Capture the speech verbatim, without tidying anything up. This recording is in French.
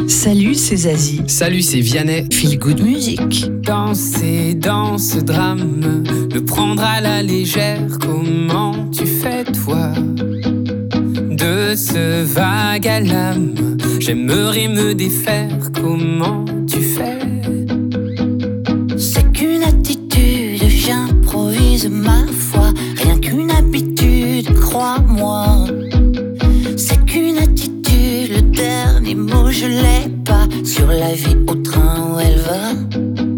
Salut, c'est Zazie. Salut, c'est Vianney. Feel good music. Danser dans ce drame, le prendre à la légère, comment tu fais toi? De ce vague à l'âme, j'aimerais me défaire, comment tu fais? C'est qu'une attitude, j'improvise ma foi, rien qu'une habitude, crois-moi. C'est qu'une attitude, le dernier mot je l'ai pas, sur la vie au train où elle va.